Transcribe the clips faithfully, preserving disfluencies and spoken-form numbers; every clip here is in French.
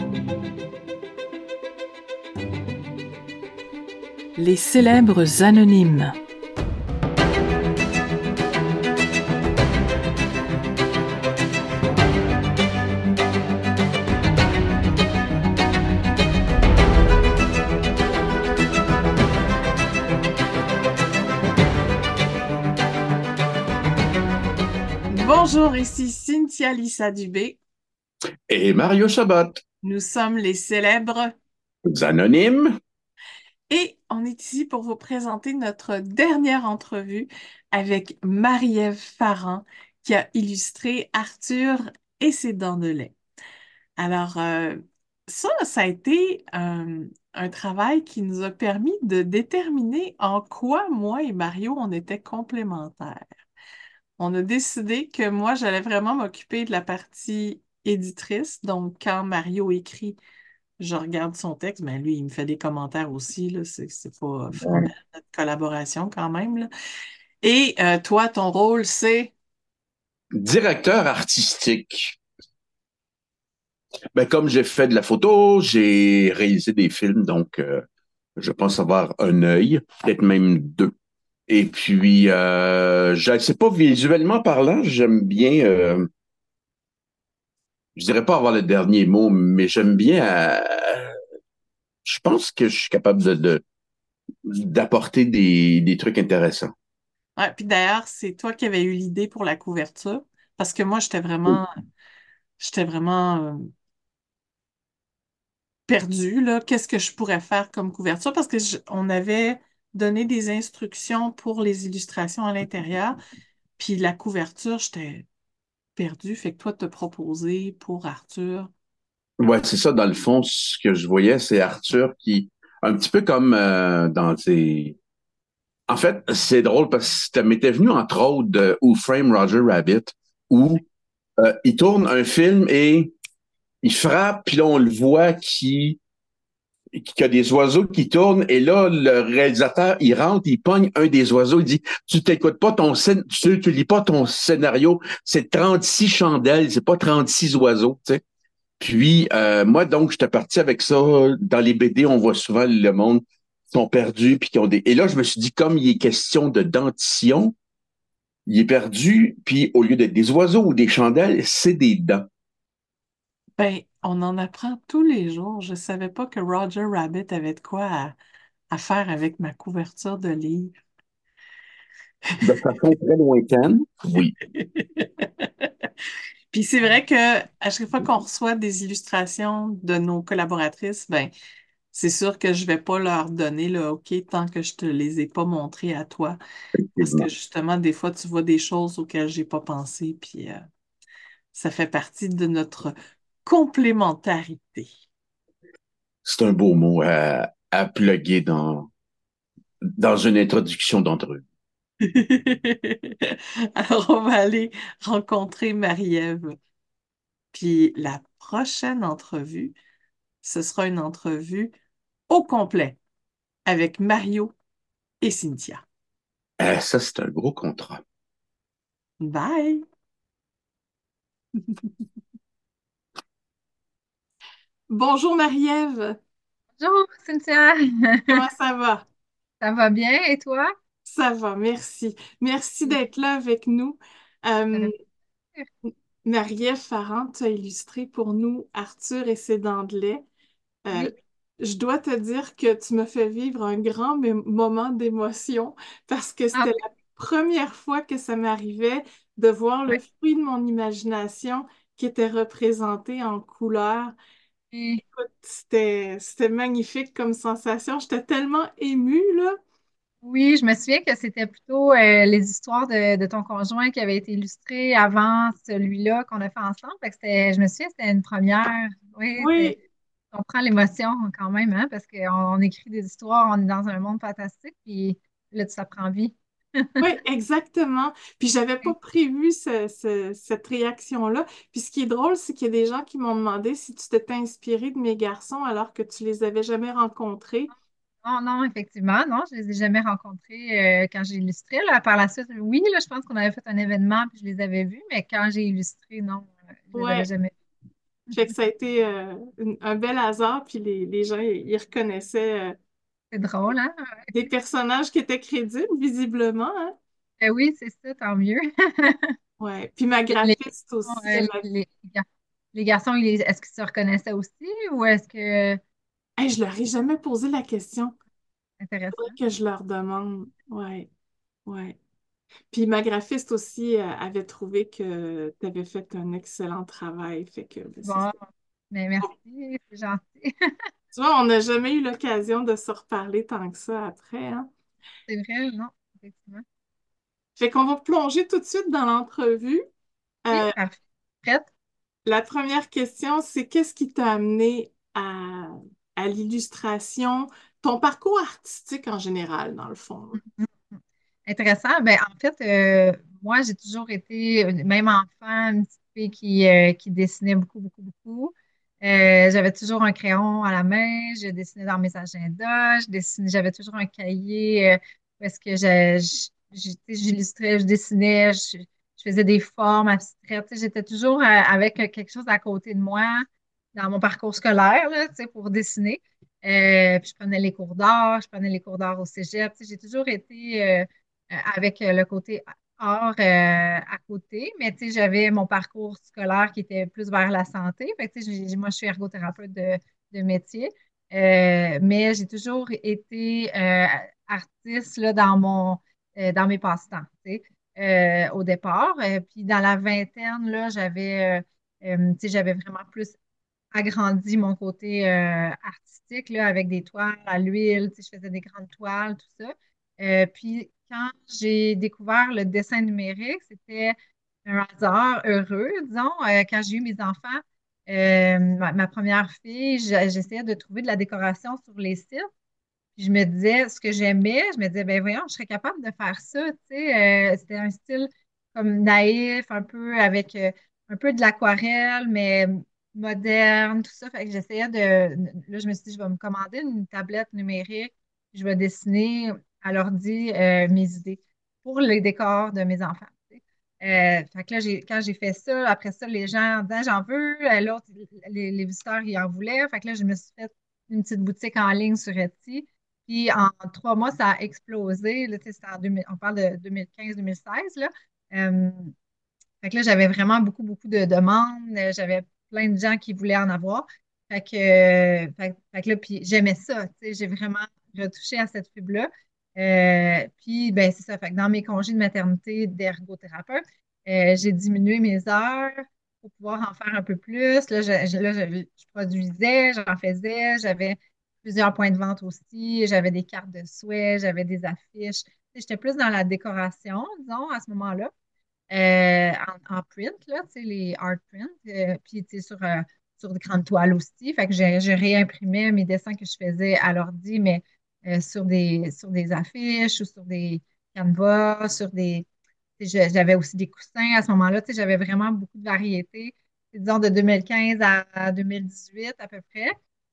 Les célèbres anonymes. Bonjour, ici Cynthia Lissa Dubé. Et Mario Chabot, Nous sommes les célèbres anonymes. et on est ici pour vous présenter notre dernière entrevue avec Marie-Ève Farran qui a illustré Arthur et ses dents de lait. Alors, euh, ça, ça a été un, un travail qui nous a permis de déterminer en quoi moi et Mario, on était complémentaires. On a décidé que moi, j'allais vraiment m'occuper de la partie éditrice. Donc, quand Mario écrit, je regarde son texte. Ben lui, il me fait des commentaires aussi, là. C'est, c'est pas Ouais. notre collaboration quand même, là. Et euh, toi, ton rôle, c'est... Directeur artistique. Ben, comme j'ai fait de la photo, j'ai réalisé des films, donc euh, je pense avoir un œil, peut-être même deux. Et puis, euh, je sais pas, visuellement parlant, j'aime bien, euh, je dirais pas avoir le dernier mot, mais j'aime bien, euh, je pense que je suis capable de, de- d'apporter des, des trucs intéressants. Ouais, puis d'ailleurs, c'est toi qui avais eu l'idée pour la couverture, parce que moi, j'étais vraiment, j'étais vraiment euh, perdue, là. Qu'est-ce que je pourrais faire comme couverture? Parce que je- on avait donné des instructions pour les illustrations à l'intérieur, puis la couverture, j'étais perdue. Fait que toi, te proposer pour Arthur. Ouais, c'est ça, dans le fond, ce que je voyais, c'est Arthur qui, un petit peu comme euh, dans ses En fait, c'est drôle parce que ça m'était venu entre autres de Who Framed Roger Rabbit, où euh, il tourne un film et il frappe, puis là on le voit qui qu'il y a des oiseaux qui tournent, et là, le réalisateur, il rentre, il pogne un des oiseaux, il dit, tu t'écoutes pas ton scén- tu, tu lis pas ton scénario, c'est trente-six chandelles, c'est pas trente-six oiseaux, tu sais. Puis, euh, moi, donc, j'étais parti avec ça. Dans les B D, on voit souvent le monde qui sont perdus, puis qui ont des... Et là, je me suis dit, comme il est question de dentition, il est perdu, puis au lieu d'être des oiseaux ou des chandelles, c'est des dents. Ben, on en apprend tous les jours. Je savais pas que Roger Rabbit avait de quoi à, à faire avec ma couverture de livre. De façon très lointaine, oui. Puis c'est vrai que à chaque fois qu'on reçoit des illustrations de nos collaboratrices, ben c'est sûr que je vais pas leur donner le OK tant que je te les ai pas montrées à toi. Parce que Effectivement. justement, des fois, tu vois des choses auxquelles j'ai pas pensé, puis euh, ça fait partie de notre complémentarité. C'est un beau mot à, à plugger dans, dans une introduction d'entrevue. Alors, on va aller rencontrer Marie-Ève. Puis la prochaine entrevue, ce sera une entrevue au complet avec Mario et Cynthia. Eh, ça, c'est un gros contrat. Bye! Bonjour Marie-Ève, Bonjour, Cynthia. comment ça va? Ça va bien et toi? Ça va, merci. Merci d'être là avec nous. Ça Euh, fait plaisir. Marie-Ève Farrand, tu as illustré pour nous Arthur et ses dents de lait. Euh, Oui. je dois te dire que tu me fais vivre un grand mé- moment d'émotion parce que Ah, c'était la première fois que ça m'arrivait de voir le oui. fruit de mon imagination qui était représenté en couleurs. Oui, Écoute, c'était, c'était magnifique comme sensation. J'étais tellement émue, là. oui, je me souviens que c'était plutôt euh, les histoires de, de ton conjoint qui avaient été illustrées avant celui-là qu'on a fait ensemble. Fait que c'était, je me souviens, c'était une première. Oui, c'est- Oui, on prend l'émotion quand même, hein, parce qu'on on écrit des histoires, on est dans un monde fantastique, puis là, ça prend vie. oui, exactement. Puis j'avais pas prévu ce- ce- cette réaction-là. Puis ce qui est drôle, c'est qu'il y a des gens qui m'ont demandé si tu t'étais inspiré de mes garçons alors que tu les avais jamais rencontrés. Non, non, effectivement, non, je les ai jamais rencontrés euh, quand j'ai illustré. Là, par la suite, oui, là, je pense qu'on avait fait un événement puis je les avais vus, mais quand j'ai illustré, non, euh, je les avais Ouais. jamais vus. Fait que ça a été euh, une- un bel hasard, puis les, les gens, ils reconnaissaient euh, C'est drôle, hein? des personnages qui étaient crédibles, visiblement, hein. Euh, oui, c'est ça, tant mieux. Ouais. Puis ma Les, graphiste aussi, euh, elle m'a... les, les gar- les garçons, ils- est-ce qu'ils se reconnaissaient aussi ou est-ce que Hey, je leur ai jamais posé la question. Faudrait intéressant? que je leur demande. Ouais, ouais. Puis ma graphiste aussi euh, avait trouvé que tu avais fait un excellent travail. Fait que ben, c'est ça. Bon, mais merci, c'est gentil. Tu vois, on n'a jamais eu l'occasion de se reparler tant que ça après, hein. C'est vrai, non, effectivement. Fait qu'on va plonger tout de suite dans l'entrevue. Oui, Euh, parfait. Prête? la première question, c'est qu'est-ce qui t'a amené à, à l'illustration, ton parcours artistique en général, dans le fond. Mhm. Intéressant. Ben, en fait, euh, moi, j'ai toujours été, euh, même enfant, une petite fille qui, euh, qui dessinait beaucoup, beaucoup, beaucoup. Euh, j'avais toujours un crayon à la main, je dessinais dans mes agendas, je dessinais, j'avais toujours un cahier euh, parce que je- je- je- tu sais, j'illustrais, je dessinais, je, je faisais des formes abstraites. Tu sais, j'étais toujours euh, avec euh, quelque chose à côté de moi dans mon parcours scolaire, là, tu sais, pour dessiner. Euh, puis je prenais les cours d'art, je prenais les cours d'art au cégep. Tu sais, j'ai toujours été euh, euh, avec euh, le côté art euh, à côté, mais tu sais, j'avais mon parcours scolaire qui était plus vers la santé. Fait que, tu sais, j'ai- moi, je suis ergothérapeute de, de métier, Euh, mais j'ai toujours été euh, artiste là, dans mon, euh, dans mes passe-temps, tu sais, euh, au départ. Euh, puis dans la vingtaine, là, j'avais, euh, euh, tu sais, j'avais vraiment plus agrandi mon côté euh, artistique là, avec des toiles à l'huile, tu sais, je faisais des grandes toiles, tout ça. Euh, puis quand j'ai découvert le dessin numérique, c'était un hasard heureux, disons, euh, quand j'ai eu mes enfants. Euh, ma, ma première fille, j'a- j'essayais de trouver de la décoration sur les sites. Puis je me disais, ce que j'aimais, je me disais, ben voyons, je serais capable de faire ça, tu sais. Euh, c'était un style comme naïf, un peu avec euh, un peu de l'aquarelle, mais moderne, tout ça. Fait que j'essayais de. Là, je me suis dit, je vais me commander une tablette numérique, puis je vais dessiner à l'ordi euh, mes idées pour les décors de mes enfants. Tu sais. Euh, fait que là, j'ai, quand j'ai fait ça, après ça, les gens disaient, j'en veux. Euh, L'autre, les, les visiteurs, ils en voulaient. Fait que là, je me suis fait une petite boutique en ligne sur Etsy. Puis en trois mois, ça a explosé. Là, tu sais, c'était en deux mille on parle de deux mille quinze deux mille seize. Là. Euh, fait que là, j'avais vraiment beaucoup, beaucoup de demandes. Euh, J'avais plein de gens qui voulaient en avoir. Fait que, euh, fait, fait que là, puis j'aimais ça. Tu sais, j'ai vraiment retouché à cette fibre-là. Euh, puis, ben, c'est ça. Fait que dans mes congés de maternité d'ergothérapeute, euh, j'ai diminué mes heures pour pouvoir en faire un peu plus. Là, je, je- là, je, je produisais, j'en faisais, j'avais plusieurs points de vente aussi, j'avais des cartes de souhait, j'avais des affiches. Tu sais, j'étais plus dans la décoration, disons, à ce moment-là euh, en, en print, là, tu sais, les art print, euh, puis tu sais, sur, euh, sur de grandes toiles aussi. Fait que je, je réimprimais mes dessins que je faisais à l'ordi, mais euh, sur des, sur des affiches ou sur des canevas, sur des. Tu sais, je- J'avais aussi des coussins à ce moment-là. Tu sais, j'avais vraiment beaucoup de variétés, disons de deux mille quinze à, à deux mille dix-huit à peu près.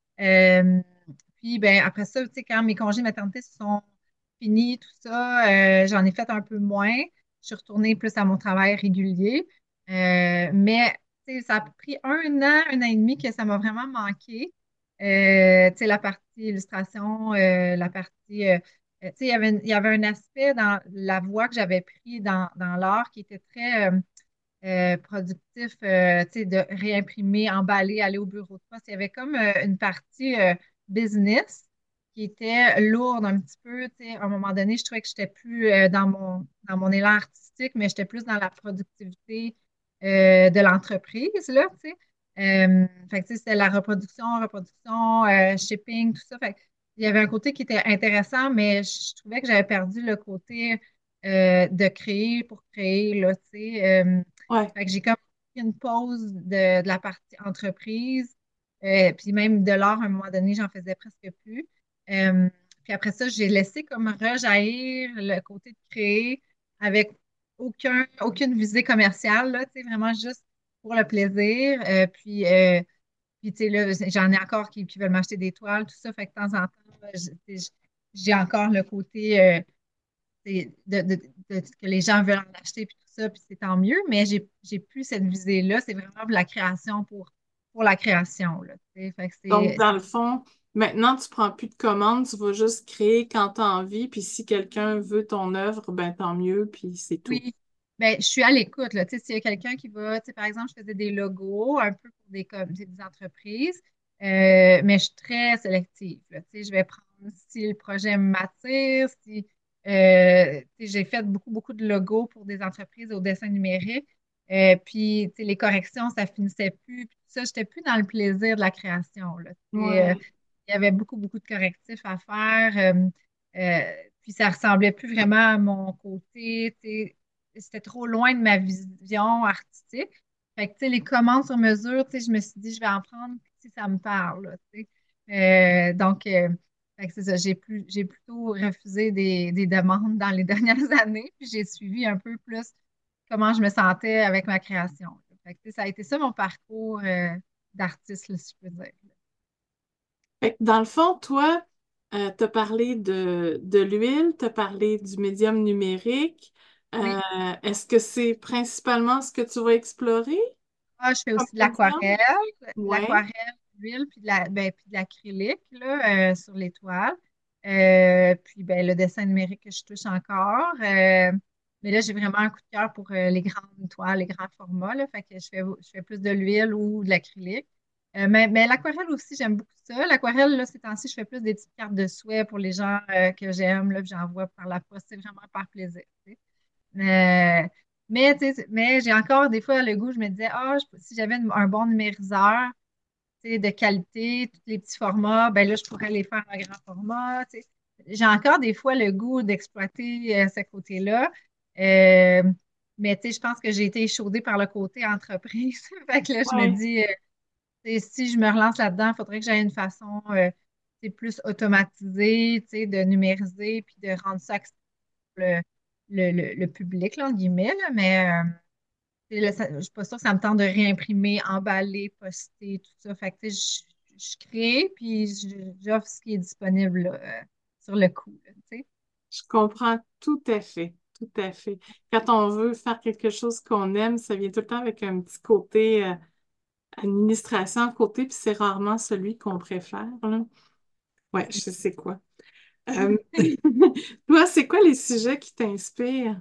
Euh, puis ben, après ça, tu sais, quand mes congés de maternité se sont finis, tout ça, euh, j'en ai fait un peu moins. Je suis retournée plus à mon travail régulier. Euh, mais tu sais, ça a pris un an, un an et demi que ça m'a vraiment manqué. Euh, tu sais, la partie illustration, euh, la partie. Euh, euh, tu sais, il y avait, il y avait un aspect dans la voie que j'avais pris dans, dans l'art qui était très. Euh, euh, productif, euh, tu sais, de réimprimer, emballer, aller au bureau de poste. Il y avait comme euh, une partie euh, business qui était lourde un petit peu. Tu sais, à un moment donné, je trouvais que j'étais plus euh, dans mon, dans mon élan artistique, mais j'étais plus dans la productivité euh, de l'entreprise, là, tu sais. Euh, fait que, tu sais, c'était la reproduction, reproduction, euh, shipping, tout ça. Fait que, il y avait un côté qui était intéressant, mais je trouvais que j'avais perdu le côté euh, de créer pour créer, là, tu sais. Euh, Ouais. fait que j'ai comme pris une pause de, de la partie entreprise. Euh, puis même de l'art, à un moment donné, j'en faisais presque plus. Euh, puis après ça, j'ai laissé comme rejaillir le côté de créer avec aucun, aucune visée commerciale, là, tu sais, vraiment juste pour le plaisir. Euh, puis, euh, puis tu sais, là, j'en ai encore qui, qui veulent m'acheter des toiles, tout ça. Fait que de temps en temps, là, je- tu sais, j'ai encore le côté euh, c'est de, de- de- que les gens veulent en acheter puis tout ça, puis c'est tant mieux, mais j'ai, j'ai plus cette visée-là. C'est vraiment de la création pour, pour la création, là, tu sais. Fait que Donc, c'est, dans c'est- le fond, maintenant, tu prends plus de commandes, tu vas juste créer quand tu as envie, puis si quelqu'un veut ton œuvre, ben tant mieux, puis c'est tout. oui, ben, je suis à l'écoute, là, tu sais, s'il y a quelqu'un qui va, tu sais, par exemple, je faisais des logos un peu pour des, comme, des entreprises, euh, mais je suis très sélective, là, tu sais, je vais prendre si le projet m'attire, si, euh, tu sais, j'ai fait beaucoup, beaucoup de logos pour des entreprises au dessin numérique, euh, puis, tu sais, les corrections, ça finissait plus, puis tout ça, j'étais plus dans le plaisir de la création, là, tu sais, euh, Ouais, il y avait beaucoup, beaucoup de correctifs à faire, euh, euh, puis ça ressemblait plus vraiment à mon côté, tu sais, c'était trop loin de ma vision artistique. Fait que, tu sais, les commandes sur mesure, tu sais, je me suis dit, je vais en prendre si ça me parle, là, tu sais. Euh, donc, euh, fait que c'est ça, j'ai plus, j'ai plutôt refusé des, des demandes dans les dernières années, puis j'ai suivi un peu plus comment je me sentais avec ma création. Fait que, tu sais, ça a été ça mon parcours euh, d'artiste, là, si je peux dire. fait que dans le fond, toi, euh, tu as parlé de, de l'huile, tu as parlé du médium numérique. Euh, Oui. est-ce que c'est principalement ce que tu vas explorer Ah, je fais comme aussi de médium? l'aquarelle, de Ouais. l'aquarelle, de l'huile, puis de la, ben, puis de l'acrylique là, euh, sur les toiles. Euh, puis ben, le dessin numérique que je touche encore. Euh, mais là, j'ai vraiment un coup de cœur pour euh, les grandes toiles, les grands formats. Là, fait que je fais, je fais plus de l'huile ou de l'acrylique. Euh, mais mais l'aquarelle aussi, j'aime beaucoup ça. L'aquarelle, là, ces temps-ci, je fais plus des petites cartes de souhait pour les gens euh, que j'aime, là, puis j'envoie par la poste. C'est vraiment par plaisir. Tu sais. Euh, mais tu sais, mais j'ai encore des fois le goût, je me disais, ah, je- si j'avais une- un bon numériseur, tu sais, de qualité, tous les petits formats, ben là, je pourrais les faire en grand format. Tu sais. J'ai encore des fois le goût d'exploiter euh, ce côté-là. Euh, mais tu sais, je pense que j'ai été échaudée par le côté entreprise. Fait que là, je me Ouais. dis, euh, tu sais, si je me relance là-dedans, il faudrait que j'aie une façon euh, tu sais, plus automatisée, tu sais, de numériser puis de rendre ça le, le, le, le public, là, en guillemets, là, mais euh, tu sais, là, ça- je suis pas sûre que ça me tente de réimprimer, emballer, poster, tout ça. Fait que, tu sais, je, je crée, puis je- j'offre ce qui est disponible là, euh, sur le coup, là, tu sais. Je comprends tout à fait, tout à fait. Quand on veut faire quelque chose qu'on aime, ça vient tout le temps avec un petit côté euh, administration à côté, puis c'est rarement celui qu'on préfère, là. Ouais, je sais quoi. Euh, toi, c'est quoi les sujets qui t'inspirent?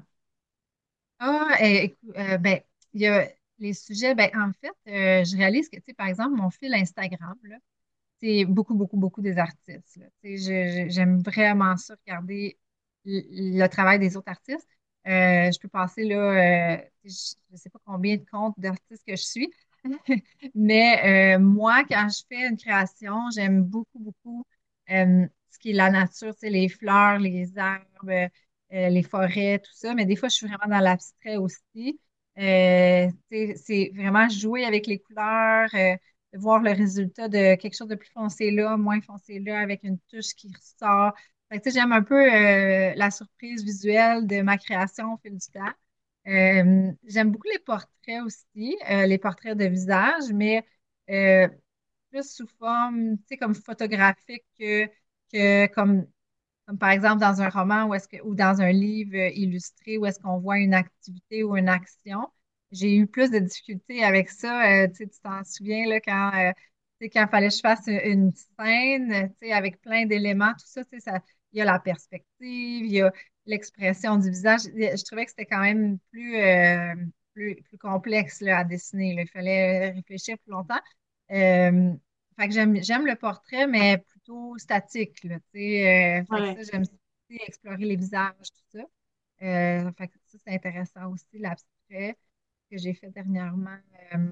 Ah, eh, écou- euh, ben, il y a les sujets, ben, en fait, euh, je réalise que, tu sais, par exemple, mon fil Instagram, là, c'est beaucoup, beaucoup, beaucoup des artistes, là. Tu sais, je- je- j'aime vraiment ça, regarder le, le travail des autres artistes. Euh, je peux passer, là, euh, je ne sais pas combien de comptes d'artistes que je suis, mais euh, moi, quand je fais une création, j'aime beaucoup, beaucoup euh, ce qui est la nature, tu sais, les fleurs, les arbres, euh, les forêts, tout ça. Mais des fois, je suis vraiment dans l'abstrait aussi. Euh, tu sais, c'est vraiment jouer avec les couleurs, euh, de voir le résultat de quelque chose de plus foncé là, moins foncé là, avec une touche qui ressort. Fait que, tu sais, j'aime un peu euh, la surprise visuelle de ma création au fil du temps. Euh, j'aime beaucoup les portraits aussi, euh, les portraits de visage, mais euh, plus sous forme, tu sais, comme photographique que, que comme, comme par exemple dans un roman ou, est-ce que, ou dans un livre euh, illustré où est-ce qu'on voit une activité ou une action. J'ai eu plus de difficultés avec ça. Euh, tu sais, tu t'en souviens là, quand euh, tu sais, quand il fallait que je fasse une, une scène, tu sais, avec plein d'éléments, tout ça, tu sais, ça, il y a la perspective, il y a l'expression du visage. Je trouvais que c'était quand même plus, euh, plus, plus complexe là, à dessiner, là. Il fallait réfléchir plus longtemps. Euh, fait que j'aime, j'aime le portrait, mais plutôt statique, là, tu sais. Euh, fait que ça, Ouais. j'aime aussi explorer les visages, tout ça. Euh, fait que ça, c'est intéressant aussi, l'abstrait que j'ai fait dernièrement. Euh,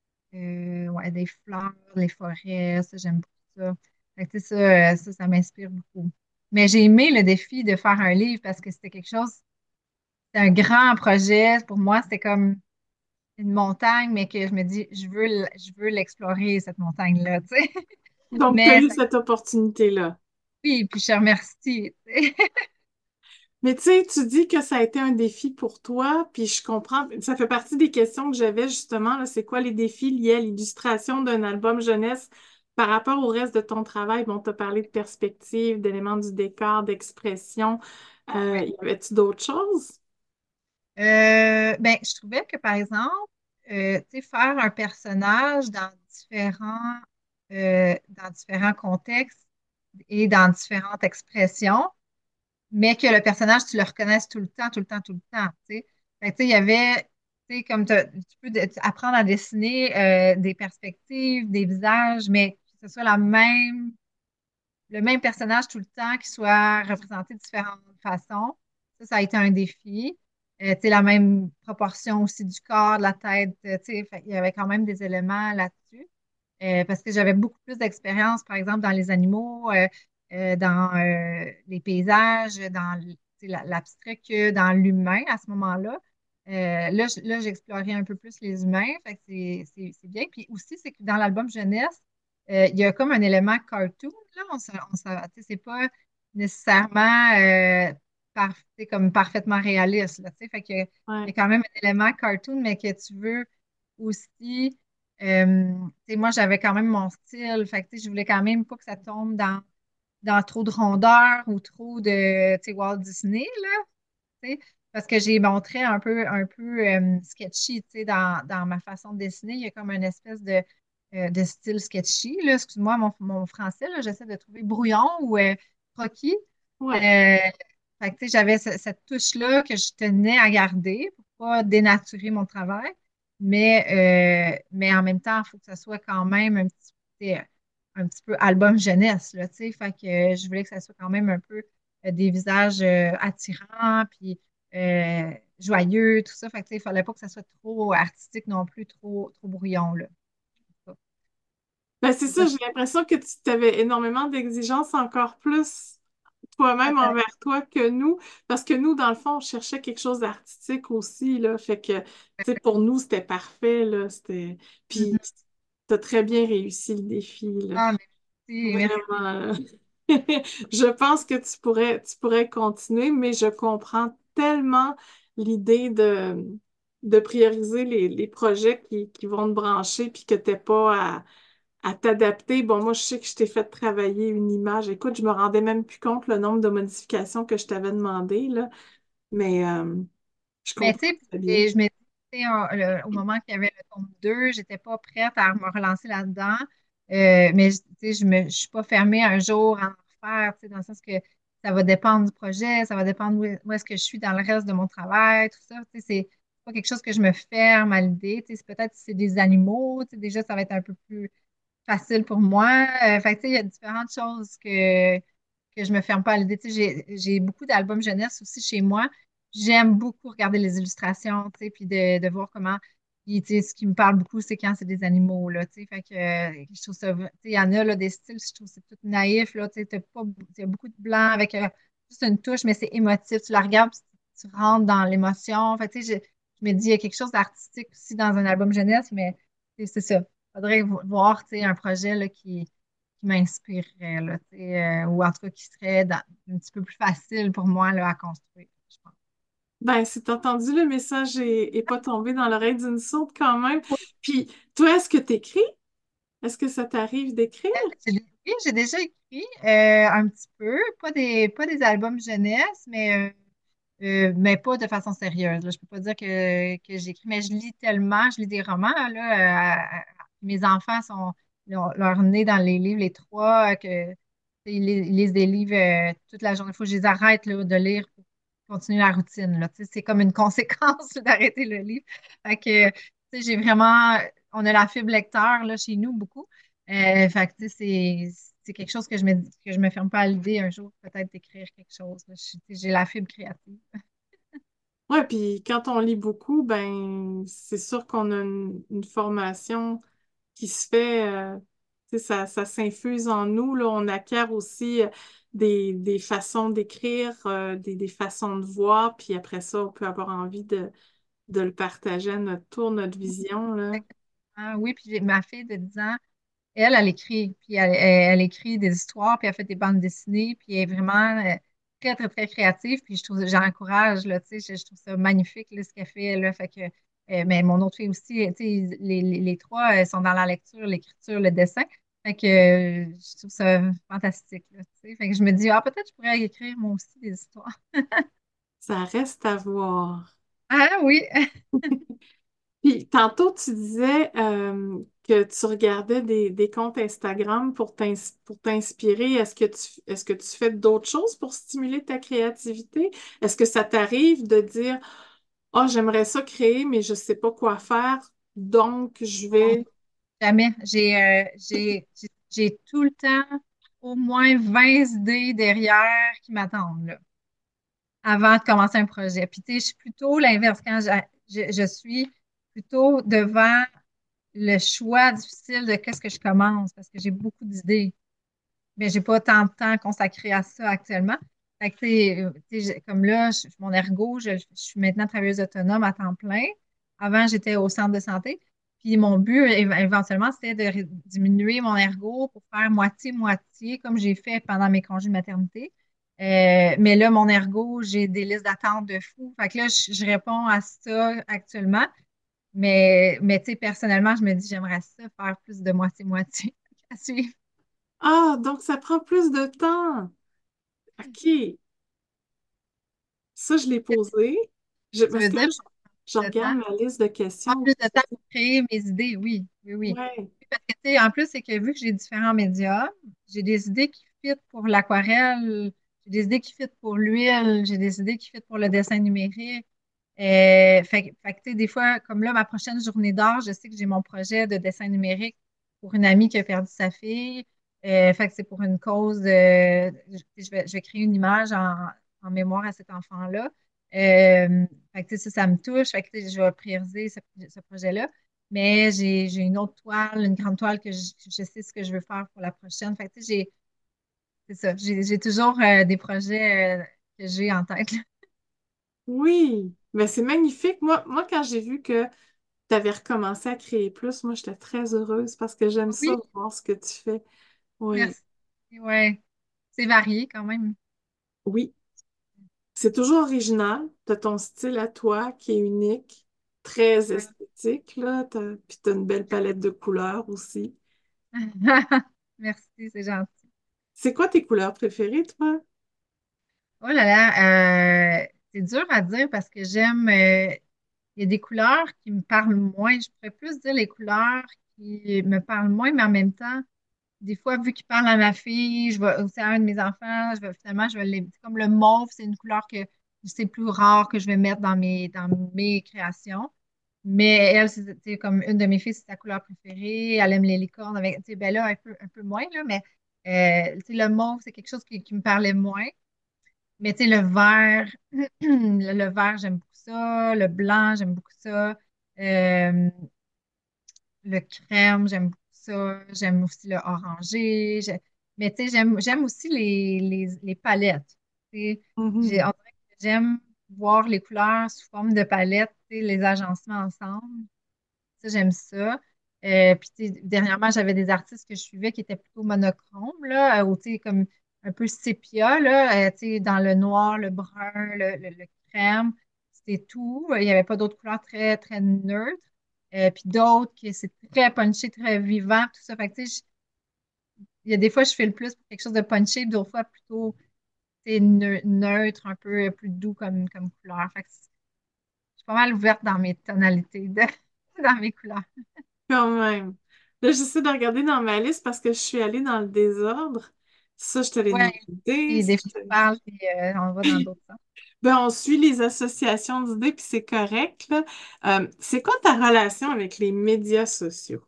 euh, ouais, des fleurs, les forêts, ça, j'aime beaucoup ça. Fait que, tu sais, ça, euh, ça, ça m'inspire beaucoup. Mais j'ai aimé le défi de faire un livre parce que c'était quelque chose, c'était un grand projet. Pour moi, c'était comme une montagne, mais que je me dis, je veux, l- je veux l'explorer, cette montagne-là, tu sais. Donc, tu as Mais eu ça, cette opportunité-là. oui, puis je te remercie, tu sais. Mais tu sais, tu dis que ça a été un défi pour toi, puis je comprends, ça fait partie des questions que j'avais justement, là, c'est quoi les défis liés à l'illustration d'un album jeunesse par rapport au reste de ton travail? Bon, tu as parlé de perspective, d'éléments du décor, d'expression. Euh, Oui. y avait-tu d'autres choses? Euh, ben, je trouvais que, par exemple, euh, tu sais, faire un personnage dans différents, euh, dans différents contextes et dans différentes expressions, mais que le personnage, tu le reconnaisses tout le temps, tout le temps, tout le temps, tu sais. Fait que, tu sais, il y avait, tu sais, comme t'as- tu peux de- apprendre à dessiner euh, des perspectives, des visages, mais que ce soit la même, le même personnage tout le temps, qui soit représenté de différentes façons. Ça, ça a été un défi. Euh, tu sais, la même proportion aussi du corps, de la tête, euh, tu sais, fait il y avait quand même des éléments là-dessus. Euh, parce que j'avais beaucoup plus d'expérience, par exemple, dans les animaux, euh, euh, dans euh, les paysages, dans l- tu sais, la- l'abstrait que dans l'humain à ce moment-là. Euh, là, j- là, j'explorais un peu plus les humains, fait que c'est c'est- c'est bien. Puis aussi, c'est que dans l'album jeunesse, euh, il y a comme un élément cartoon, là, on se, on se- tu sais, c'est pas nécessairement euh, par- tu sais, comme parfaitement réaliste, là, tu sais, fait que il y Ouais. a quand même un élément cartoon, mais que tu veux aussi euh, tu sais, moi, j'avais quand même mon style. Fait que, tu sais, je voulais quand même pas que ça tombe dans, dans trop de rondeur ou trop de, tu sais, Walt Disney, là, tu sais, parce que j'ai montré un peu, un peu euh, sketchy, tu sais, dans, dans ma façon de dessiner. Il y a comme une espèce de, euh, de style sketchy, là. Excuse-moi, mon, mon français, là, j'essaie de trouver brouillon ou euh, croquis. Euh, Ouais. fait que, tu sais, j'avais ce- cette touche-là que je tenais à garder pour pas dénaturer mon travail. Mais, euh, mais en même temps, il faut que ça soit quand même un petit, tu sais, un petit peu album jeunesse, là, tu sais. Fait que euh, je voulais que ça soit quand même un peu euh, des visages euh, attirants, puis euh, joyeux, tout ça. Fait que, tu sais, il fallait pas que ça soit trop artistique non plus, trop, trop brouillon, là. Ben, c'est C'est ça, ça, je- j'ai l'impression que tu avais énormément d'exigences encore plus toi-même peut-être. envers toi que nous, parce que nous, dans le fond, on cherchait quelque chose d'artistique aussi, là, fait que, tu sais, pour nous, c'était parfait, là, c'était... Puis, Mhm. t'as très bien réussi le défi, là, Ah, merci, merci. vraiment, là. Je pense que tu pourrais, tu pourrais continuer, mais je comprends tellement l'idée de, de prioriser les, les projets qui, qui vont te brancher, puis que t'es pas à à t'adapter. Bon, moi, je sais que je t'ai fait travailler une image. Écoute, je me rendais même plus compte le nombre de modifications que je t'avais demandé, là. Mais euh, je Mais comprends tu sais, très bien. et je me disais, euh, le- au moment qu'il y avait le tome deux, j'étais pas prête à me relancer là-dedans. Euh, mais tu sais, je me, je suis pas fermée un jour à en faire, tu sais, dans le sens que ça va dépendre du projet, ça va dépendre où, est- où est-ce que je suis dans le reste de mon travail, tout ça. Tu sais, c'est pas quelque chose que je me ferme à l'idée. Tu sais, c'est peut-être si c'est des animaux, tu sais, déjà, ça va être un peu plus facile pour moi. Euh, fait que, tu sais, il y a différentes choses que, que je me ferme pas à l'idée. Tu sais, j'ai, j'ai beaucoup d'albums jeunesse aussi chez moi. J'aime beaucoup regarder les illustrations, tu sais, puis de, de voir comment, puis, tu sais, ce qui me parle beaucoup, c'est quand c'est des animaux, là, tu sais, fait que euh, je trouve ça, tu sais, il y en a, là, des styles, je trouve que c'est tout naïf, là, tu sais, t'as pas, il y a beaucoup de blanc avec euh, juste une touche, mais c'est émotif, tu la regardes, puis tu rentres dans l'émotion, fait que, tu sais, je, je me dis, il y a quelque chose d'artistique aussi dans un album jeunesse, mais tu sais, c'est ça. Faudrait vo- voir, tu sais, un projet, là, qui, qui m'inspirerait, là, tu sais, euh, ou en tout cas qui serait dans- un petit peu plus facile pour moi, là, à construire, je pense. Ben, si t'as entendu, le message est, est pas tombé dans l'oreille d'une sourde quand même. Puis, toi, est-ce que t'écris? Est-ce que ça t'arrive d'écrire? J'ai oui, j'ai déjà écrit euh, un petit peu, pas des, pas des albums jeunesse, mais, euh, euh, mais pas de façon sérieuse, là. Je peux pas dire que, que j'écris, mais je lis tellement, je lis des romans, là. Euh, mes enfants sont leur, leur nez dans les livres, les trois, euh, que ils, lis ils lisent des livres euh, toute la journée. Il faut que je les arrête là, de lire pour continuer la routine, là. Tu sais, c'est comme une conséquence d'arrêter le livre. Fait que, tu sais, j'ai vraiment, on a la fibre lecteur là, chez nous beaucoup. Euh, fait que, tu sais, c'est c'est quelque chose que je me que je me ferme pas à l'idée un jour peut-être d'écrire quelque chose, là. Je- tu sais, J'ai la fibre créative. Ouais, puis quand on lit beaucoup, ben, c'est sûr qu'on a une, une formation qui se fait, euh, tu sais, ça, ça s'infuse en nous, là. On acquiert aussi euh, des, des façons d'écrire, euh, des, des façons de voir, puis après ça, on peut avoir envie de, de le partager à notre tour, notre vision, là. Ah oui, puis j'ai- ma fille de dix ans, elle, elle écrit, puis elle, elle- elle écrit des histoires, puis elle fait des bandes dessinées, puis elle est vraiment euh, très, très, très créative, puis je trouve, j'encourage, là, tu sais, je, je trouve ça magnifique, là, ce qu'elle fait, là, fait que, euh, mais mon autre fille aussi, tu sais, les, les, les trois, elles sont dans la lecture, l'écriture, le dessin, fait que euh, je trouve ça fantastique, là, tu sais, fait que je me dis, ah, peut-être je pourrais écrire moi aussi des histoires. Ça reste à voir. Ah oui, Puis tantôt, tu disais euh, que tu regardais des, des comptes Instagram pour t'ins- pour t'inspirer. Est-ce que tu, est-ce que tu fais d'autres choses pour stimuler ta créativité? Est-ce que ça t'arrive de dire, oh, j'aimerais ça créer, mais je sais pas quoi faire, donc je vais... Jamais. J'ai euh, j'ai j'ai j'ai tout le temps au moins vingt idées derrière qui m'attendent là, avant de commencer un projet. Puis tu sais, je suis plutôt l'inverse. Quand je, je, je suis plutôt devant le choix difficile de qu'est-ce que je commence parce que j'ai beaucoup d'idées. Mais j'ai pas tant de temps consacré à ça actuellement. Fait que, tu sais, euh, tu sais, j'ai- comme là, je- mon ergo, je, je suis maintenant travailleuse autonome à temps plein. Avant, j'étais au centre de santé. Puis mon but, éve- éventuellement, c'était de ré- diminuer mon ergo pour faire moitié-moitié, comme j'ai fait pendant mes congés de maternité. Euh, mais là, mon ergo, j'ai des listes d'attente de fou. Fait que là, je, je réponds à ça actuellement. Mais, mais tu sais, personnellement, je me dis, j'aimerais ça faire plus de moitié-moitié à suivre. Ah, donc ça prend plus de temps. OK. Ça, je l'ai posé. Je- Tu parce veux que là, dire je, je plus de temps? regarde ma liste de En questions plus de temps aussi. pour créer mes idées, oui, oui, oui. Ouais. Parce que, tu sais, en plus, c'est que vu que j'ai différents médias, j'ai des idées qui fit pour l'aquarelle, j'ai des idées qui fit pour l'huile, j'ai des idées qui fit pour le dessin numérique. Euh, fait, que- fait que, tu sais, des fois, comme là, ma prochaine journée d'art, je sais que j'ai mon projet de dessin numérique pour une amie qui a perdu sa fille. Euh, fait que c'est pour une cause, euh, je, je vais, je vais créer une image en, en mémoire à cet enfant-là. Euh, fait que, tu sais, ça, ça me touche. Fait que, tu sais, je vais prioriser ce, ce projet-là. Mais j'ai, j'ai une autre toile, une grande toile que je, je sais ce que je veux faire pour la prochaine. Fait que, tu sais, j'ai, c'est ça. J'ai, j'ai toujours euh, des projets euh, que j'ai en tête, là. Oui. Mais c'est magnifique. Moi, moi, quand j'ai vu que tu avais recommencé à créer plus, moi, j'étais très heureuse parce que j'aime ça, Oui, voir ce que tu fais. Oui. merci. Ouais. C'est varié quand même. Oui. C'est toujours original. Tu as ton style à toi qui est unique, très Ouais. esthétique, là. T'as- Puis tu as une belle palette de couleurs aussi. Merci, c'est gentil. C'est quoi tes couleurs préférées, toi? Oh là là, euh, c'est dur à dire parce que j'aime. euh, Il y a des couleurs qui me parlent moins. Je pourrais plus dire les couleurs qui me parlent moins, mais en même temps, des fois, vu qu'ils parlent à ma fille, je vais, ou c'est à un de mes enfants, je vais, finalement, je vais les. Comme le mauve, c'est une couleur que c'est plus rare que je vais mettre dans mes, dans mes créations. Mais elle, c'est c'est comme une de mes filles, c'est sa couleur préférée. Elle aime les licornes avec. Tu sais, ben là, un peu, un peu moins, là, mais euh, tu sais, le mauve, c'est quelque chose qui, qui me parlait moins. Mais tu sais, le vert, le, le vert, j'aime beaucoup ça. Le blanc, j'aime beaucoup ça. Euh, le crème, j'aime beaucoup ça. J'aime aussi le orangé. J'ai- Mais tu sais, j'aime, j'aime aussi les, les, les palettes. Tu sais, j'ai, Mhm. on dirait que j'aime voir les couleurs sous forme de palettes, tu sais, les agencements ensemble. Ça, j'aime ça. Euh, puis, tu sais, dernièrement, j'avais des artistes que je suivais qui étaient plutôt monochromes, là, euh, ou, tu sais, comme un peu sépia, là, euh, tu sais, dans le noir, le brun, le, le- le crème. C'était tout. Il n'y avait pas d'autres couleurs très, très neutres. Euh, puis d'autres qui c'est très punché, très vivant, tout ça. Fait que, tu sais, je- il y a des fois, je fais le plus pour quelque chose de punché, puis d'autres fois, plutôt, tu sais, neu- neutre, un peu plus doux comme, comme couleur. Fait que je suis pas mal ouverte dans mes tonalités, de, dans mes couleurs. Quand même. Là, j'essaie de regarder dans ma liste parce que je suis allée dans le désordre. Ça, je te l'ai Ouais, noté. puis Ça, des je fois, te on l'ai- parle, puis euh, on va dans d'autres sens. Ben, on suit les associations d'idées, puis c'est correct, là. Euh, c'est quoi ta relation avec les médias sociaux?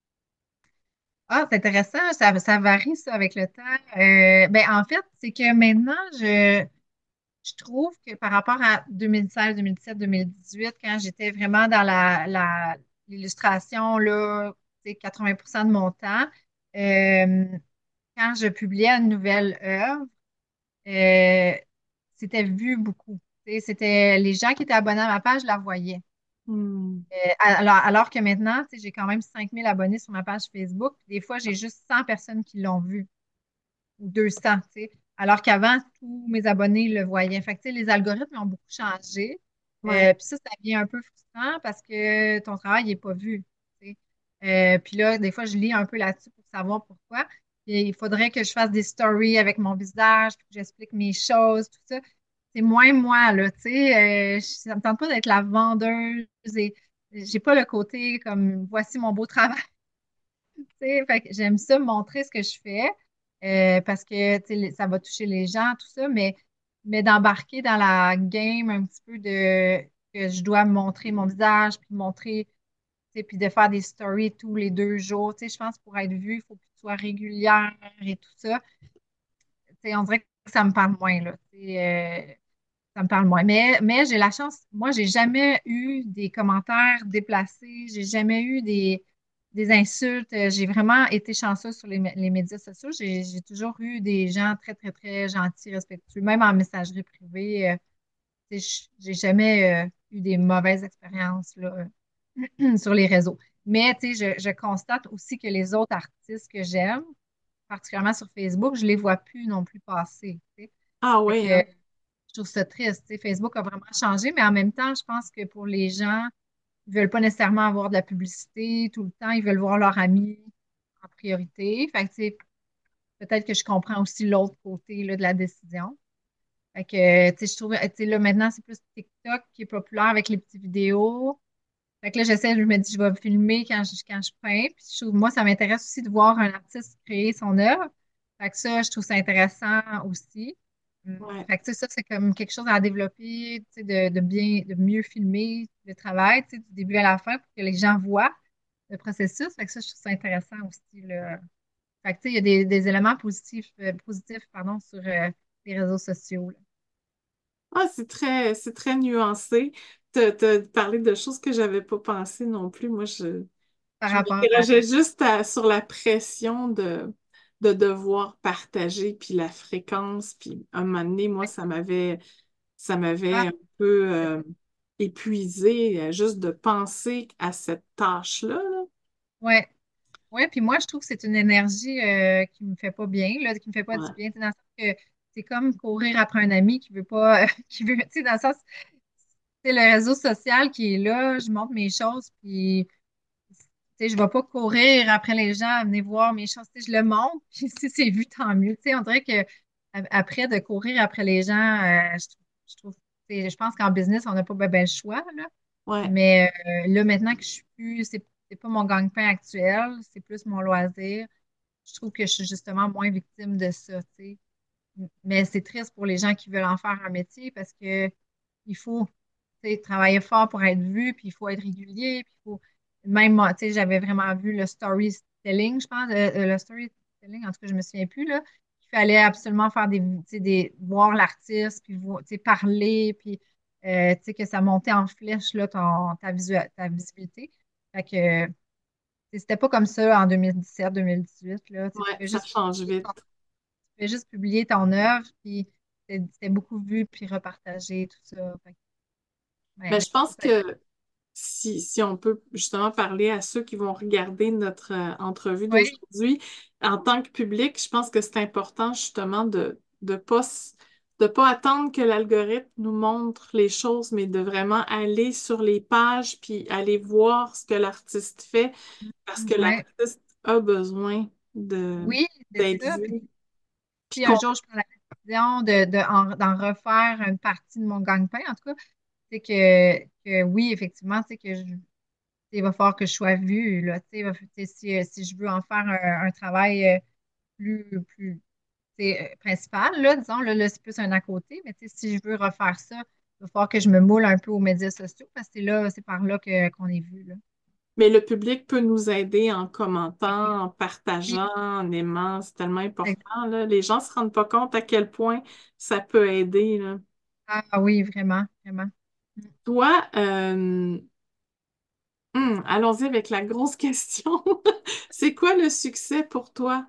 Ah, c'est intéressant, ça, ça varie ça avec le temps. Euh, ben, en fait, c'est que maintenant, je, je trouve que par rapport à deux mille seize, deux mille dix-sept, deux mille dix-huit, quand j'étais vraiment dans la, la- l'illustration, là, tu sais, quatre-vingts pour cent de mon temps, euh, quand je publiais une nouvelle œuvre, euh, c'était vu beaucoup. Tu sais, c'était les gens qui étaient abonnés à ma page la voyaient. Hmm. Euh, alors, alors que maintenant, tu sais, j'ai quand même cinq mille abonnés sur ma page Facebook. Des fois, j'ai juste cent personnes qui l'ont vu, ou deux cents, tu sais. Alors qu'avant, tous mes abonnés le voyaient. Fait que, tu sais, les algorithmes ont beaucoup changé. Ouais. Euh, puis ça, ça devient un peu frustrant parce que ton travail n'est pas vu, tu sais. Euh, puis là, des fois, je lis un peu là-dessus pour savoir pourquoi. Et il faudrait que je fasse des stories avec mon visage, puis que j'explique mes choses, tout ça. C'est moins moi, là, tu sais. Euh, je- ça me tente pas d'être la vendeuse et j'ai pas le côté comme voici mon beau travail. Tu sais. Fait que j'aime ça montrer ce que je fais euh, parce que tu sais, les- ça va toucher les gens, tout ça, mais, mais d'embarquer dans la game un petit peu de que je dois montrer mon visage, puis montrer, tu sais, puis de faire des stories tous les deux jours. Tu sais, je pense que pour être vue, il faut que tu sois régulière et tout ça. Tu sais, on dirait que ça me parle moins, là. Tu sais, euh, ça me parle moins. Mais, mais j'ai la chance, moi, j'ai jamais eu des commentaires déplacés, j'ai jamais eu des, des insultes. Euh, J'ai vraiment été chanceuse sur les, mé- les médias sociaux. J'ai, j'ai toujours eu des gens très, très, très gentils, respectueux, même en messagerie privée. Euh, tu sais, j- j'ai jamais euh, eu des mauvaises expériences là, sur les réseaux. Mais tu sais, je, je constate aussi que les autres artistes que j'aime, particulièrement sur Facebook, je les vois plus non plus passer. Tu sais. Ah Fait oui, que hein? je trouve ça triste. Tu sais, Facebook a vraiment changé, mais en même temps, je pense que pour les gens, ils veulent pas nécessairement avoir de la publicité tout le temps. Ils veulent voir leurs amis en priorité. Fait que, tu sais, peut-être que je comprends aussi l'autre côté là, de la décision. Fait que, tu sais, je trouve, tu sais, là, maintenant, c'est plus TikTok qui est populaire avec les petites vidéos. Fait que là, j'essaie, je me dis, je vais filmer quand je, quand je peins. Puis je trouve, moi, ça m'intéresse aussi de voir un artiste créer son œuvre. Fait que ça, je trouve ça intéressant aussi. Hum, Ouais. Fait que, tu sais, ça, c'est comme quelque chose à développer, tu sais, de, de bien, de mieux filmer le travail, tu sais, du début à la fin pour que les gens voient le processus. Fait que ça, je trouve ça intéressant aussi, là. Fait que, tu sais, il y a des, des éléments positifs, euh, positifs, pardon, sur euh, les réseaux sociaux, là, Ah, c'est très, c'est très nuancé. T'as, t'as parlé de choses que j'avais pas pensé non plus. Moi, je, par je rapport à... m'interrogeais juste à- sur la pression de, de devoir partager, puis la fréquence. Puis à un moment donné, moi, ça m'avait, ça m'avait Ah, un peu euh, épuisée, euh, juste de penser à cette tâche-là, là. ouais. Ouais, puis moi, je trouve que c'est une énergie euh, qui me fait pas bien, là, qui me fait pas du Ouais, bien. Tu sais, dans le sens que c'est comme courir après un ami qui veut pas, qui veut, tu sais, dans le sens, c'est le réseau social qui est là, je montre mes choses, puis, tu sais, je vais pas courir après les gens, venir voir mes choses, tu sais, je le montre, puis si c'est vu, tant mieux. Tu sais, on dirait que a- après de courir après les gens, euh, je trouve, je trouve, tu sais, je pense qu'en business, on n'a pas ben, ben le choix, là. ouais. Mais euh, là, maintenant que je suis plus, c'est c'est pas mon gagne-pain actuel, c'est plus mon loisir. Je trouve que je suis justement moins victime de ça, tu sais. Mais c'est triste pour les gens qui veulent en faire un métier parce que il faut, tu sais, travailler fort pour être vu, puis il faut être régulier, puis il faut même moi, tu sais, j'avais vraiment vu le storytelling, je pense, euh, euh, le storytelling, en tout cas, je me souviens plus, là, qu'il fallait absolument faire des, tu sais, des, voir l'artiste, puis vo- tu sais, parler, puis euh, tu sais, que ça montait en flèche, là, ton, ta, visu- ta visibilité. Fait que, tu sais, c'était pas comme ça en deux mille dix-sept, deux mille dix-huit, là, tu sais, tu Ouais, fais ça juste change vite. fais juste publier ton œuvre, puis c'était c'était beaucoup vu, puis repartagé, tout ça. Fait que, Mais ouais, je pense peut-être. que si, si on peut justement parler à ceux qui vont regarder notre euh, entrevue Oui, d'aujourd'hui, en tant que public, je pense que c'est important justement de de pas s- de pas attendre que l'algorithme nous montre les choses, mais de vraiment aller sur les pages puis aller voir ce que l'artiste fait parce que ouais, l'artiste a besoin de oui, c'est d'être ça. Puis vu puis si un qu'on jour je prends la décision de, de, en- d'en refaire une partie de mon gagne-pain, en tout cas, c'est que, que oui, effectivement, c'est que je, il va falloir que je sois vue, là, tu sais, il va- tu sais, si, euh, si je veux en faire un, un travail euh, plus, plus tu sais, euh, principal, là, disons, là, là, c'est plus un à côté, mais tu sais, si je veux refaire ça, il va falloir que je me moule un peu aux médias sociaux parce que c'est là, c'est par là que, qu'on est vu, là. mais le public peut nous aider en commentant, en Oui, partageant, en aimant. C'est tellement ex- important, là. Les gens se rendent pas compte à quel point ça peut aider, là. ah oui, vraiment, vraiment. Toi, euh, hmm, allons-y avec la grosse question. C'est quoi le succès pour toi?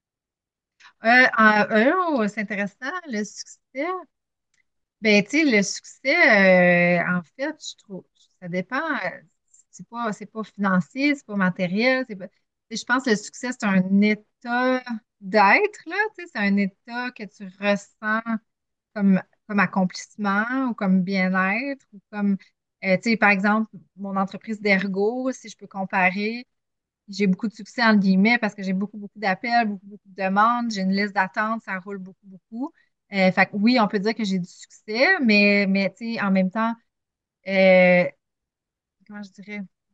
Euh, en- euh, oh, c'est intéressant, le succès. Ben, tu sais, le succès, euh, en fait, je trouve, ça dépend. euh, C'est pas, c'est pas financier, c'est pas matériel. C'est pas- tu sais, je pense que le succès, c'est un état d'être, là. Tu sais, c'est un état que tu ressens comme, comme accomplissement ou comme bien-être ou comme, euh, tu sais, par exemple, mon entreprise d'ergo, si je peux comparer, j'ai beaucoup de succès, entre guillemets, parce que j'ai beaucoup, beaucoup d'appels, beaucoup, beaucoup de demandes, j'ai une liste d'attente, ça roule beaucoup, beaucoup. Euh, fait que oui, on peut dire que j'ai du succès, mais, mais tu sais, en même temps, euh, comment je dirais?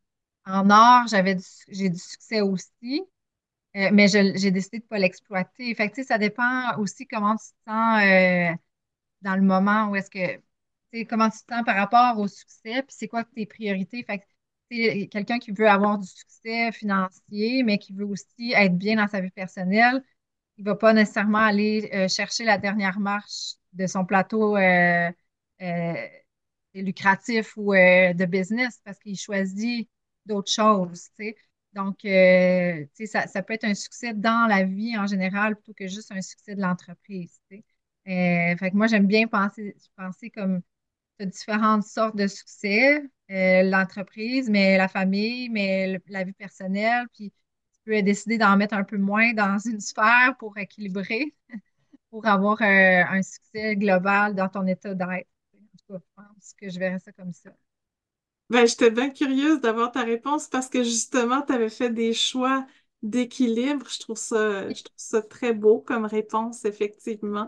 en art, j'avais du- j'ai du succès aussi, euh, mais je- j'ai décidé de ne pas l'exploiter. Fait que, tu sais, ça dépend aussi comment tu te sens euh, dans le moment où est-ce que, tu sais, comment tu te sens par rapport au succès, puis c'est quoi tes priorités. Fait que, tu sais, quelqu'un qui veut avoir du succès financier, mais qui veut aussi être bien dans sa vie personnelle, il va pas nécessairement aller euh, chercher la dernière marche de son plateau euh, euh, lucratif ou euh, de business parce qu'il choisit d'autres choses, tu sais. Donc, euh, tu sais, ça, ça peut être un succès dans la vie en général plutôt que juste un succès de l'entreprise, tu sais. Euh, fait que moi, j'aime bien penser, penser comme tu as différentes sortes de succès, euh, l'entreprise, mais la famille, mais le- la vie personnelle, puis tu peux décider d'en mettre un peu moins dans une sphère pour équilibrer, pour avoir euh, un succès global dans ton état d'être. En tout cas, je pense que je verrais ça comme ça. Ben, j'étais bien curieuse d'avoir ta réponse parce que justement, tu avais fait des choix d'équilibre. Je trouve ça, je trouve ça très beau comme réponse, effectivement.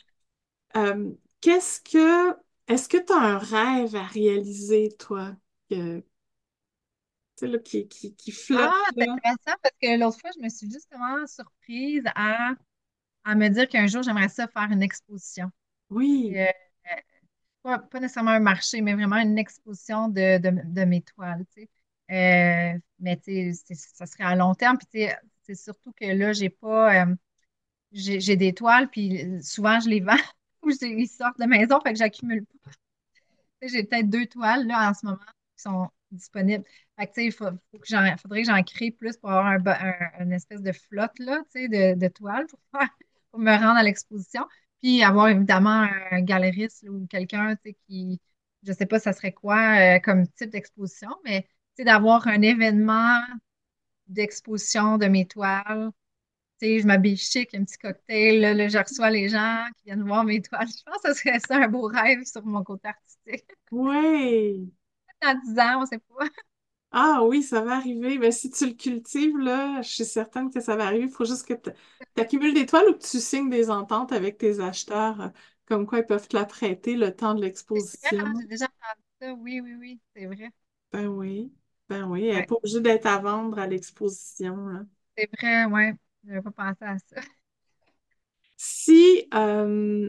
Euh, qu'est-ce que, est-ce que tu as un rêve à réaliser, toi, que, tu sais, là, qui, qui, qui Ah, flotte c'est là? intéressant parce que l'autre fois, je me suis justement surprise à, à me dire qu'un jour, j'aimerais ça faire une exposition. Oui. Et, euh, pas, pas nécessairement un marché, mais vraiment une exposition de, de, de mes toiles, tu sais. Euh, mais tu sais, c'est- ça serait à long terme. Puis tu sais, c'est surtout que là, j'ai pas, euh, j'ai j'ai des toiles, puis souvent je les vends ou je- ils sortent de la maison, fait que j'accumule pas. Tu sais, j'ai peut-être deux toiles là en ce moment qui sont disponibles. Fait que tu sais, il faut, faut que j'en, faudrait que j'en crée plus pour avoir un, ba- un- une espèce de flotte là, tu sais, de, de toiles pour faire, pour me rendre à l'exposition. Puis avoir évidemment un galériste là, ou quelqu'un, tu sais, qui, je sais pas, ça serait quoi euh, comme type d'exposition, mais tu sais, d'avoir un événement d'exposition de mes toiles. Tu sais, je m'habille chic, un petit cocktail, là, là, je reçois les gens qui viennent voir mes toiles. Je pense que ce serait ça un beau rêve sur mon côté artistique. Oui. Dans dix ans, on sait pas. Ah oui, ça va arriver. Mais si tu le cultives, là, je suis certaine que ça va arriver. Il faut juste que tu accumules des toiles ou que tu signes des ententes avec tes acheteurs, euh, comme quoi ils peuvent te la prêter le temps de C'est vrai, hein, l'exposition. j'ai déjà entendu ça. Oui, oui, oui, c'est vrai. Ben oui, ben oui, elle n'est Ouais, pas obligée d'être à vendre à l'exposition, là. c'est vrai, ouais. J'avais pas pensé à ça. Si, euh,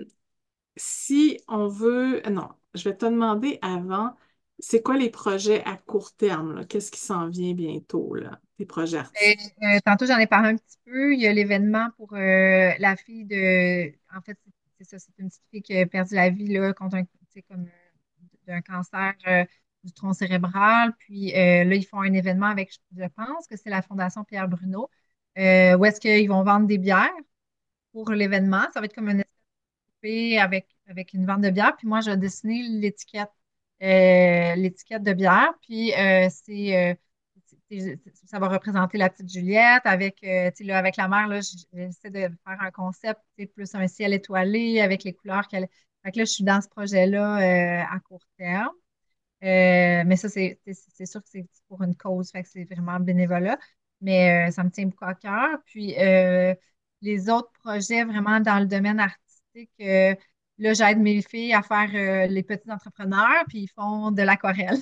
si on veut, euh, non, je vais te demander avant, c'est quoi les projets à court terme, là? Qu'est-ce qui s'en vient bientôt, là? Tes projets Et, artistiques? euh, tantôt, j'en ai parlé un petit peu. Il y a l'événement pour euh, la fille de. En fait, c'est c'est ça, c'est une petite fille qui a perdu la vie là, contre un, tu sais, comme, euh, d'un cancer euh, du tronc cérébral. Puis euh, là, ils font un événement avec, je pense que c'est la Fondation Pierre Bruno, euh, où est-ce qu'ils vont vendre des bières pour l'événement. Ça va être comme une espèce avec, avec une vente de bière. Puis moi, je vais dessiner l'étiquette, euh, l'étiquette de bière. Puis euh, c'est. euh, c'est- c'est- ça va représenter la petite Juliette avec, euh, tu sais, là, avec la mer, là, j- j'essaie de faire un concept, tu sais, plus un ciel étoilé avec les couleurs qu'elle. Fait que là, je suis dans ce projet-là euh, à court terme. Euh, mais ça, c'est c'est- c'est sûr que c'est pour une cause, fait que c'est vraiment bénévolat. Mais euh, ça me tient beaucoup à cœur. Puis euh, les autres projets vraiment dans le domaine artistique, euh, là, j'aide mes filles à faire euh, les petits entrepreneurs, puis ils font de l'aquarelle.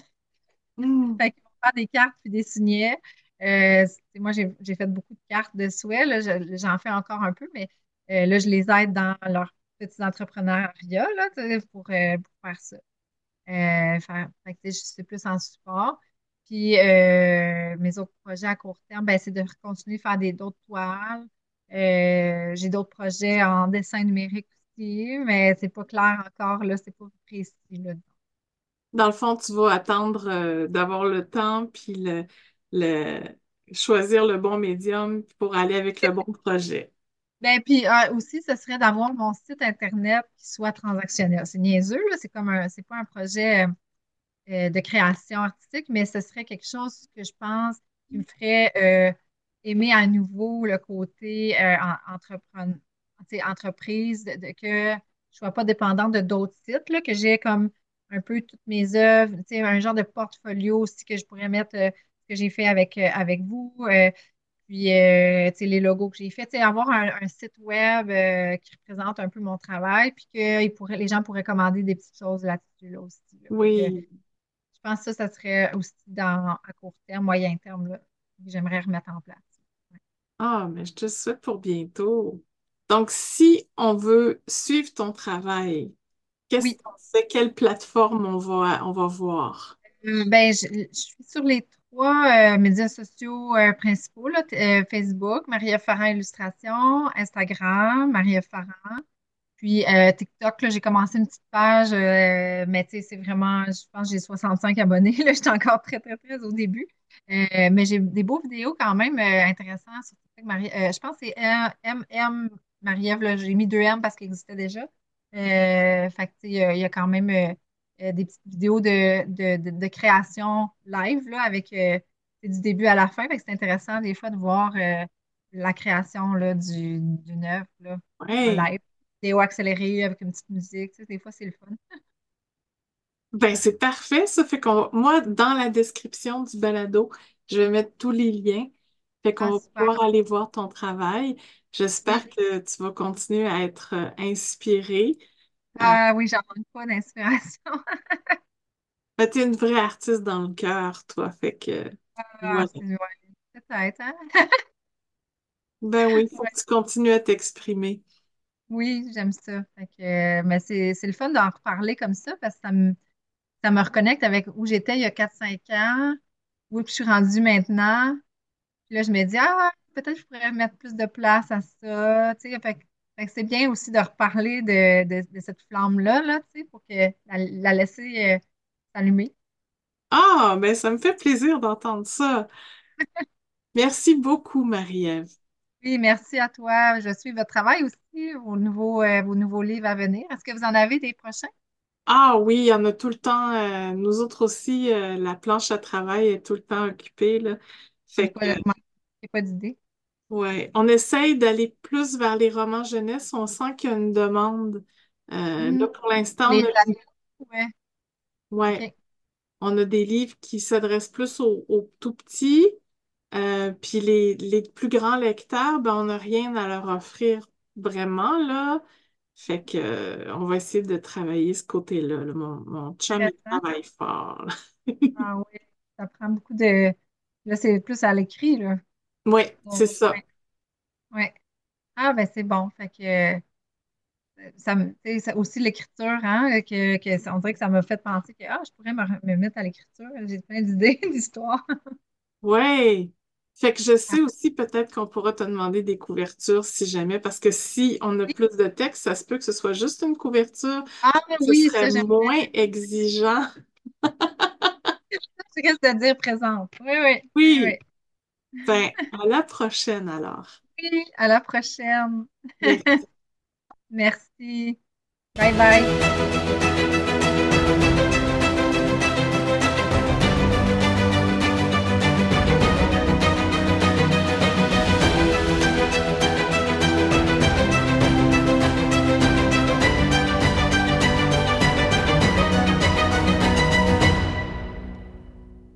Hmm. Fait qu'ils vont faire des cartes puis des signets. Euh, c'est- moi, j'ai j'ai fait beaucoup de cartes de souhait. Là, je- j'en fais encore un peu, mais euh, là, je les aide dans leur petit entrepreneuriat là, tu sais, pour, euh, pour faire ça. Euh, faire- fait que, tu sais, je suis plus en support. Puis euh, mes autres projets à court terme, ben, c'est de continuer à faire des d'autres toiles. Euh, j'ai d'autres projets en dessin numérique aussi, mais c'est pas clair encore, là, c'est pas précis, là. Dans le fond, tu vas attendre euh, d'avoir le temps puis le, le choisir le bon médium pour aller avec le bon projet. Ben, puis euh, aussi, ce serait d'avoir mon site Internet qui soit transactionnel. C'est niaiseux, là, c'est comme un, c'est pas un projet euh, de création artistique, mais ce serait quelque chose que je pense qui me ferait euh, aimer à nouveau le côté euh, en- entrepren- tu sais, entreprise, de, de- que je sois pas dépendante de d'autres sites, là, que j'ai comme un peu toutes mes œuvres, tu sais, un genre de portfolio aussi que je pourrais mettre euh, ce que j'ai fait avec, euh, avec vous. euh, puis, euh, tu sais, les logos que j'ai faits, tu sais, avoir un, un site web euh, qui représente un peu mon travail, puis que il pourrait, les gens pourraient commander des petites choses là-dessus là aussi. Là. Fait que Oui. pense que ça, ça serait aussi dans, à court terme, moyen terme, là, que j'aimerais remettre en place. Ouais. Ah, mais je te souhaite pour bientôt. Donc, si on veut suivre ton travail, qu'est-ce Oui. qu'on fait? Quelle plateforme on va, on va voir? Euh, ben, je, je suis sur les trois euh, médias sociaux euh, principaux, là, t- euh, Facebook, Marie-Ève Farran Illustration, Instagram, Marie-Ève Farran. Puis euh, TikTok, là, j'ai commencé une petite page, euh, mais tu sais, c'est vraiment, je pense que j'ai soixante-cinq abonnés, là, j'étais encore très, très, très au début. Euh, mais j'ai des beaux vidéos quand même euh, intéressantes sur TikTok. Marie, euh, je pense que c'est euh, M M Marie-Ève, là, j'ai mis deux M parce qu'il existait déjà. Euh, fait que, tu sais, il y, a il y a quand même euh, euh, des petites vidéos de, de, de, de création live, là, avec euh, c'est du début à la fin. Fait que c'est intéressant des fois de voir euh, la création là, du, d'une œuvre là, en Ouais. live vidéo accélérée avec une petite musique. Tu sais, des fois, c'est le fun. Ben, c'est parfait. Ça fait qu'on, moi, dans la description du balado, je vais mettre tous les liens. Fait qu'on Ah, va super. pouvoir aller voir ton travail. J'espère Oui. que tu vas continuer à être euh, inspiré. Euh, Ah oui, j'en manque pas d'inspiration. ben, t'es une vraie artiste dans le cœur, toi. Fait que, Ah, voilà. c'est ouais, peut-être, hein? Ben oui, faut Ouais. que tu continues à t'exprimer. Oui, j'aime ça. Fait que, euh, mais c'est, c'est le fun d'en reparler comme ça parce que ça me, ça me reconnecte avec où j'étais il y a quatre cinq ans, où je suis rendue maintenant. Puis là, je me dis, ah, peut-être que je pourrais mettre plus de place à ça. Tu sais, fait, que fait que c'est bien aussi de reparler de, de, de cette flamme-là, là, tu sais, pour que la, la laisser euh, s'allumer. Ah, ben ça me fait plaisir d'entendre ça. Merci beaucoup, Marie-Ève. Oui, merci à toi. Je suis votre travail aussi, vos nouveaux, euh, vos nouveaux livres à venir. Est-ce que vous en avez des prochains? Ah oui, il y en a tout le temps. Euh, nous autres aussi, euh, la planche à travail est tout le temps occupée, là. J'ai Fait que, pas, moi, j'ai pas d'idée. ouais, on essaye d'aller plus vers les romans jeunesse. On sent qu'il y a une demande. Euh, Hmm. là, pour l'instant, on Les a, adultes, ouais. ouais, OK. on a des livres qui s'adressent plus aux, aux tout petits. Euh, puis les, les plus grands lecteurs, ben, on n'a rien à leur offrir vraiment, là. Fait que, euh, on va essayer de travailler ce côté-là, là. Mon, mon chum, il Intéressant. travaille fort, là. Ah oui, ça prend beaucoup de. Là, c'est plus à l'écrit, là. Oui, Donc, c'est ça. ouais, ouais. Ah, ben c'est bon. Fait que euh, ça me, tu sais, ça- aussi l'écriture, hein, que, que ça- on dirait que ça m'a fait penser que ah, je pourrais me, re- me mettre à l'écriture. J'ai plein d'idées, d'histoires. Oui. Fait que je Ah, sais aussi peut-être qu'on pourra te demander des couvertures si jamais, parce que si on a oui, plus de texte, ça se peut que ce soit juste une couverture. ah, Ce oui, serait ça, j'aime. moins exigeant. Je reste de dire présente. Oui, oui, oui, oui. Oui. Ben, à la prochaine alors. Oui, à la prochaine. Merci. Merci. Bye bye.